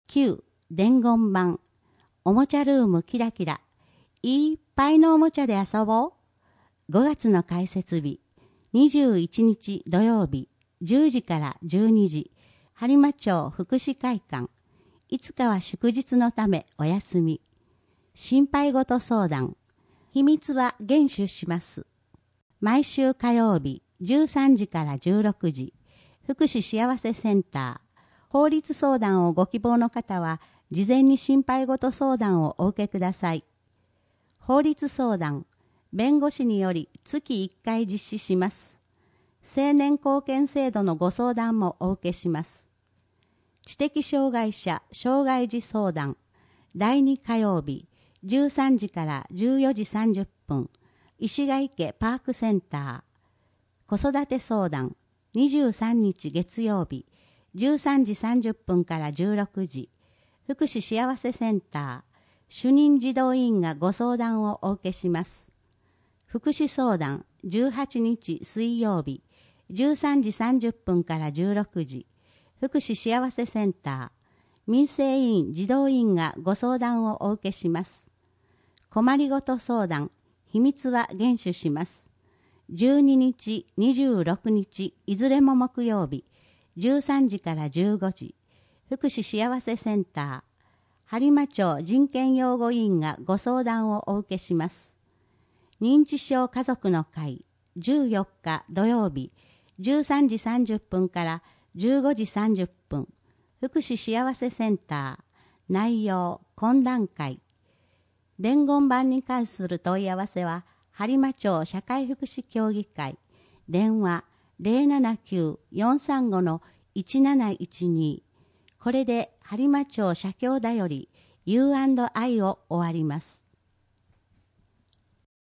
9伝言版おもちゃルームキラキラいっぱいのおもちゃで遊ぼう。5月の開設日21日土曜日10時から12時播磨町福祉会館。いつかは祝日のためお休み。心配事相談。秘密は厳守します。毎週火曜日13時から16時福祉幸せセンター。法律相談をご希望の方は事前に心配事相談をお受けください。法律相談。弁護士により月1回実施します。青年貢献制度のご相談もお受けします。知的障害者障害児相談。第2火曜日13時から14時30分石ヶ池パークセンター。子育て相談。23日月曜日13時30分から16時福祉幸せセンター。主任児童委員がご相談をお受けします。福祉相談。18日水曜日13時30分から16時福祉幸せセンター。民生委員児童委員がご相談をお受けします。困りごと相談。秘密は厳守します。12日26日いずれも木曜日13時から15時福祉幸せセンター。播磨町人権擁護委員がご相談をお受けします。認知症家族の会。14日土曜日13時30分から15時30分福祉幸せセンター。内容懇談会。伝言板に関する問い合わせは播磨町社会福祉協議会。電話 079-435-1712。これで播磨町社協だより U&I を終わります。